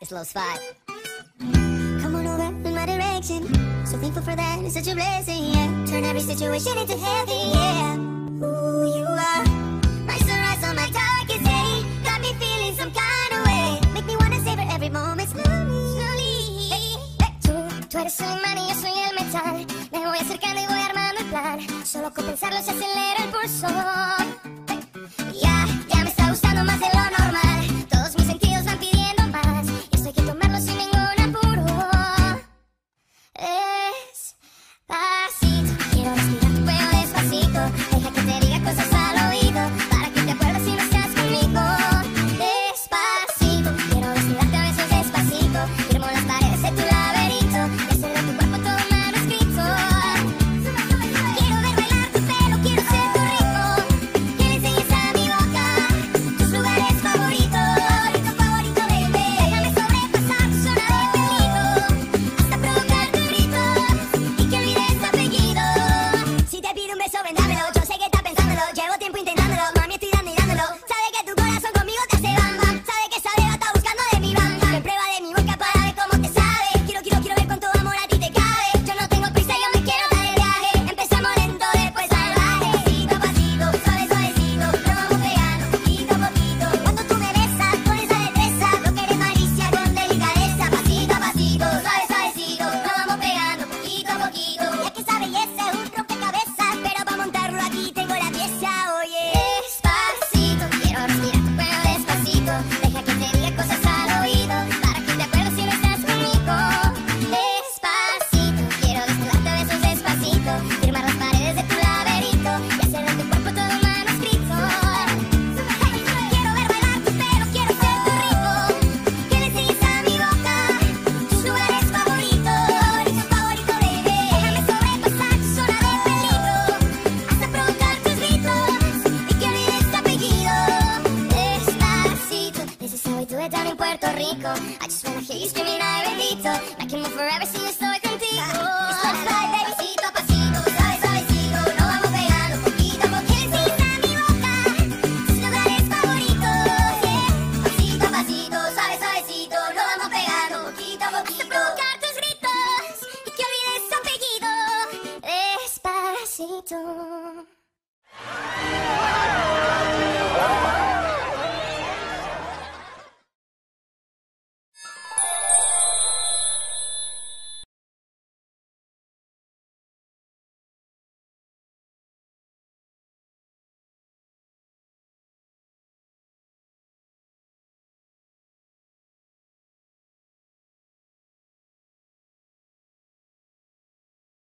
It's Los 5. Come on over in my direction. So thankful for that, it's such a blessing, yeah. Turn every situation into heaven, yeah. Ooh, you are my sunrise on my darkest day. Got me feeling some kind of way. Make me wanna savor every moment slowly, slowly. Hey, hey. Tú eres el imán y yo soy el metal. Me voy acercando y voy armando el plan. Solo con pensarlo se acelera el pulso. Ya me está gustando más de lo normal. Todos mis sentidos van pidiendo más. Y esto hay que tomarlo sin ningún apuro. Despacito, quiero respirar tu pelo despacito. Deja que te diga cosas al oído, para que te acuerdes si no estás conmigo. Despacito, quiero desnudarte a besos despacito. Firmo las paredes de tu laberinto y hacer de tu cuerpo todo manuscrito. Quiero ver bailar tu pelo, quiero ser tu ritmo. Que le enseñes a mi boca tus lugares favoritos. Favorito, baby. Déjame sobrepasar tu zona de peligro hasta provocar tu grito y que olvides tu apellido. Si te pido un beso, ven, dámelo. Yo sé que estás pensándolo, llevo tiempo intentándolo. Mami, estoy dando y dándolo. Sabe que tu corazón conmigo te hace bam bam. Sabe que esa beba está buscando de mi bam bam. Prueba de mi boca para ver cómo te sabe. Quiero ver cuánto amor a ti te cabe. Yo no tengo prisa, yo me quiero dar el viaje. Empezamos lento, después salvaje. Pasito a pasito, suave, suavecito. Nos vamos pegando poquito a poquito. Cuando tú me besas con esa destreza, no quieres malicia con delicadeza. Pasito a pasito, suave, suavecito. Nos vamos pegando poquito a poquito. Y es que esa belleza es un rompecabezas, pero para montarlo aquí tengo la pieza. Oye, despacito, quiero respirar tu pelo despacito. Deja que te diga cosas al oído, para que te acuerdes si no estás conmigo. Despacito, quiero desnudarte a besos despacito. Firmar las paredes de tu laberinto y hacer de tu cuerpo todo un manuscrito. Quiero ver bailar tu pelo, quiero ser tu ritmo. Que le enseñes a mi boca tus lugares favoritos. Favorito, baby. Déjame sobrepasar tu zona de peligro hasta provocar tus gritos y que olvides tu apellido. Despacito, this is how we do it down in Puerto Rico. I just wanna hear you screaming, ay bendito. I can move forever si yo estoy contigo. It's Los 5, baby.